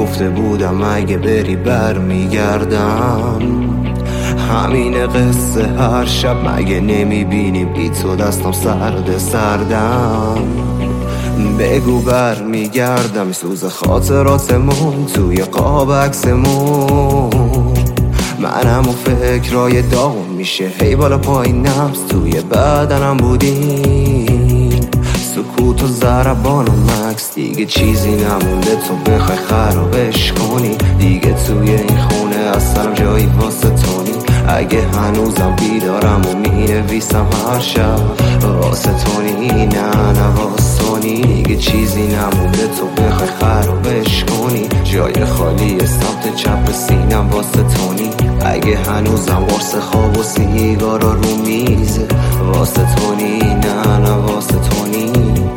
گفته بودم اگه بری برمیگردم. همین قصه هر شب مگه نمیبینی بی تو دستم سردم. بگو برمیگردم میسوز خاطراتمون توی قاب عکسمون. منم و فکرای داغون میشه هی بالا پایین نبض توی بدنم بودین. سکوت و ضربان و مکس دیگه چیزی نمونده تو بخوای خرابش کنی. دیگه توی این خونه اصلا جایی واسه تو نی. اگه هنوزم بیدارم و مینویسم هر شب واسه تو نی. نه واسه تو نی. دیگه چیزی نمونده تو بخوای خرابش کنی. جای خالی سمت چپ سینم واسه تو نی. اگه هنوزم قرص خواب و سیگارا رو میزه واسه تو نی. نه واسه تو نی.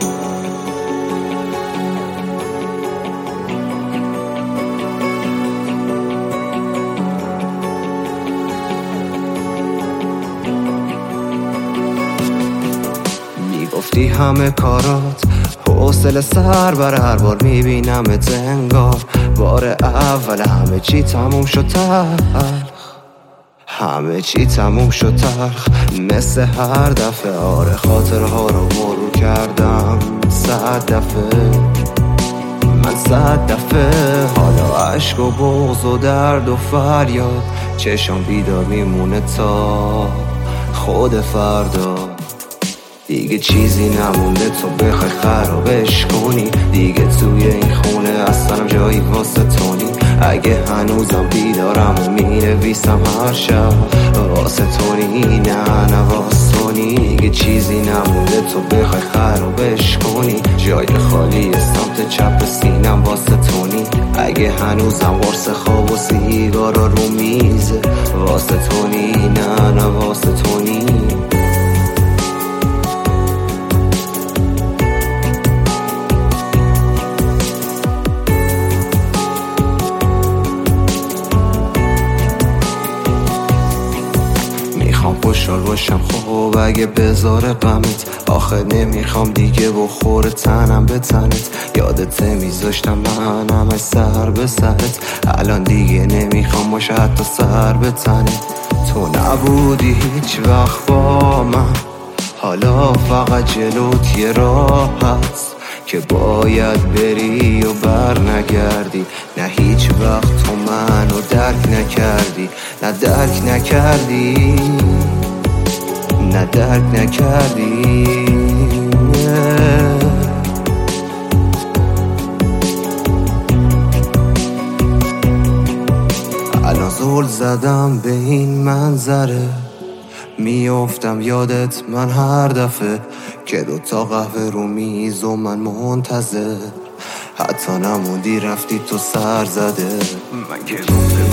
میگفتی همه کارات حوصله سر بر هر بار میبینمت انگار بار اول همه چی تموم شد تلخ. همه چی تموم شد تلخ مثل هر دفعه. آره خاطرها رو مرور کردم 100 دفعه. من 100 دفعه حالا عشق و بغض و درد و فریاد چشم بیدار میمونه تا خود فردا. دیگه چیزی نمونده تو بخوای خرابش کنی. دیگه توی این خونه اصلا جایی واسه تو نی. اگه هنوزم بیدارم و مینویسم هر شب واسه تو نی. نه واسه تو نی. دیگه چیزی نمونده تو بخوای خرابش کنی. جای خالی سمت چپ سینم واسه تو نی. اگه هنوزم قرص خواب و سیگارا رو میزه واسه تو نی. نه واسه تو نی. خوشحال باشم خب اگه بذاره غمت. آخه نمیخوام دیگه بخوره تنم به تنت. یادت میذاشتم من همه سر به سرت. الان دیگه نمیخوام باشه حتی سر به تنت. تو نبودی هیچ وقت با من. حالا فقط جلوت یه راه هست که باید بری و بر نگردی. نه هیچ وقت تو منو درک نکردی. نه درک نکردی. نه درک نکردی. الان زل زدم به این منظره. میافتم یادت من هر دفعه که 2 قهوه رو میز و من منتظر. حتی نموندی رفتی تو سر زده. من که گفته